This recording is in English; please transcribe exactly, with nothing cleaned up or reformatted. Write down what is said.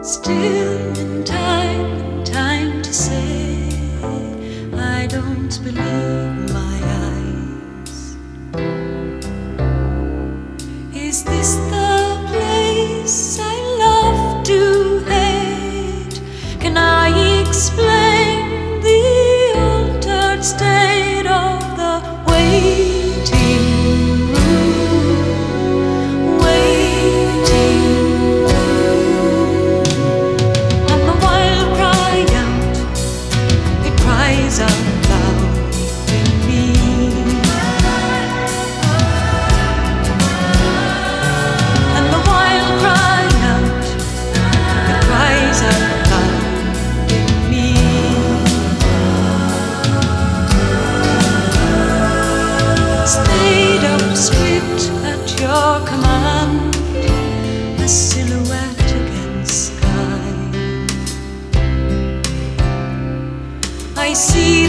Still in time, in time to say, I don't believe my eyes. Is this the place I love to hate? Can I explain the altered state of the waiting room? Waiting. Cries out loud in me, and the wild cry out, it cries out loud in me. Stayed up stripped at your command, a silhouette against sky. I see